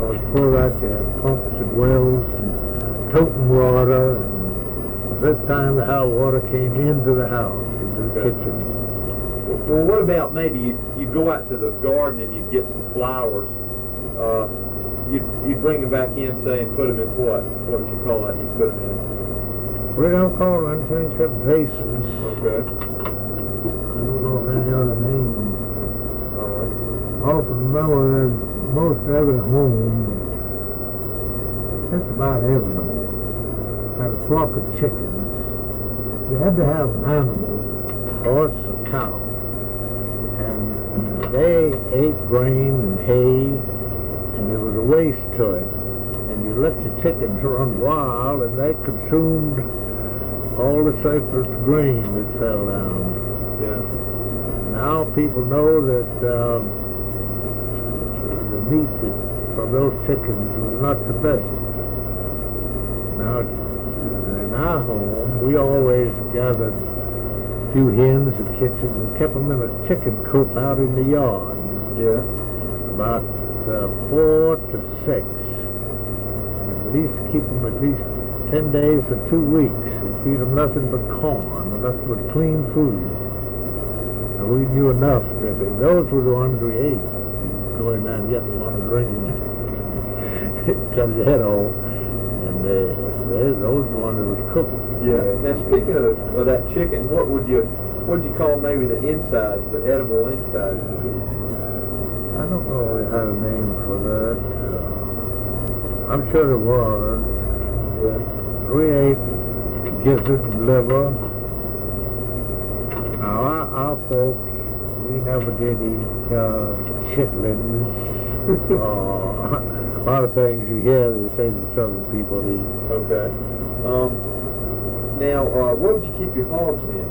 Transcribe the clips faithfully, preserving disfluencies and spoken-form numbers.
Because before that you had pumps and wells and toting water. And this time the hot water came into the house, into the Okay. kitchen. Well, what about maybe you, you go out to the garden and you get some flowers. Uh, you you bring them back in, say, and put them in what? What would you call that? You put them in. We don't call them anything except vases. Okay. I don't know of any other name. All right. I often remember that most every home, just about every home, had a flock of chickens. You had to have an animal, horse or cow. And they ate grain and hay, and there was a waste to it. And you let the chickens run wild, and they consumed all the surplus grain that fell down. Yeah. Now people know that um, the meat that, from those chickens was not the best. Now, in our home, we always gathered a few hens and chickens and kept them in a chicken coop out in the yard. Yeah. About uh, four to six. And at least keep them at least ten days or two weeks. And feed them nothing but corn and nothing but clean food. And we knew enough that those were the ones we ate. You go in there and get them on the drink and cut your head off. And uh, they, those were the ones that was cooked. Yeah. Now, speaking of, of that chicken, what would you what would you call maybe the insides, the edible insides? I don't know if we had a name for that. Uh, I'm sure there was. Yeah. We ate gizzard, liver. Now, our, our folks, we never did eat uh, chitlins. uh, a lot of things you hear they say that southern people eat. Okay. Um, now, uh, what would you keep your hogs in?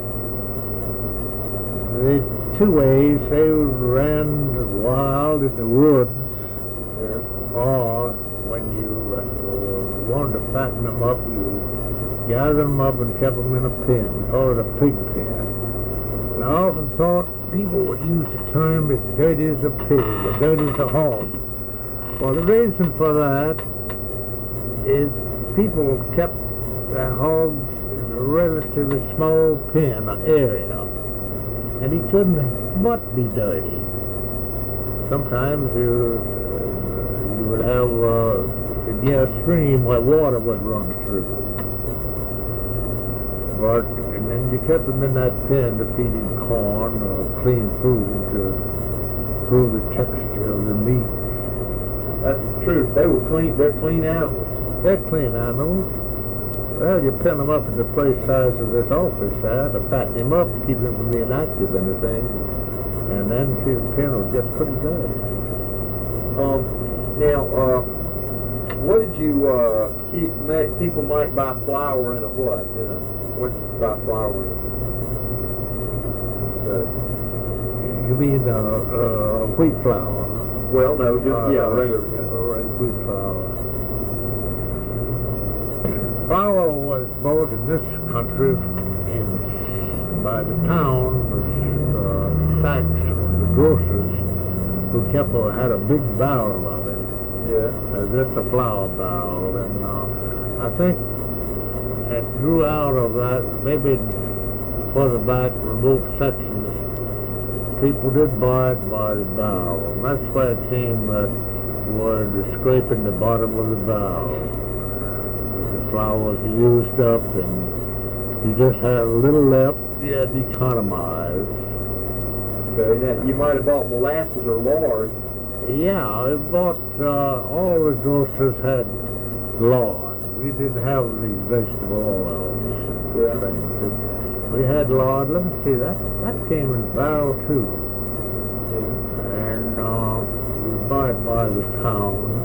They, two ways. They ran wild in the woods, Yeah. or when you uh, wanted to fatten them up, you gathered them up and kept them in a pen. We call it a pig pen. And I often thought people would use the term as dirty as a pig, as dirty as a hog. Well, the reason for that is people kept their hogs in a relatively small pen or area, and he couldn't but be dirty. Sometimes you, uh, you would have uh, near a stream where water would run through. But, and then you kept them in that pen to feed him corn or clean food to improve the texture of the meat. That's true. They were clean. They're clean animals. They're clean animals. Well, you pin them up in the place size of this office there to fatten him up to keep him from being active in the thing. And then the pen will get pretty good. Um, now, uh, what did you uh, keep? Ma- people might buy flour in a what? In a what? Did you buy flour in? So, You mean uh, uh, wheat flour? well, no, just Uh, yeah, regular. Or wheat flour. Flour was bought in this country in by the town, uh, sacks from the grocers who kept uh, had a big barrel of it. Yeah. As just a flour barrel, and uh, I think it grew out of that. Maybe further back, remote sections, people did buy it by the barrel. And that's where it came that word scraping the bottom of the barrel. The flour was used up, and you just had a little left. You had to economize. Okay. Now, you might have bought molasses or lard. Yeah, I bought, uh, all the grocers had lard. We didn't have these vegetable oils. Yeah. Things. We had lard. Let me see, that, that came in barrel too. Yeah. And uh, we buy it by the pound.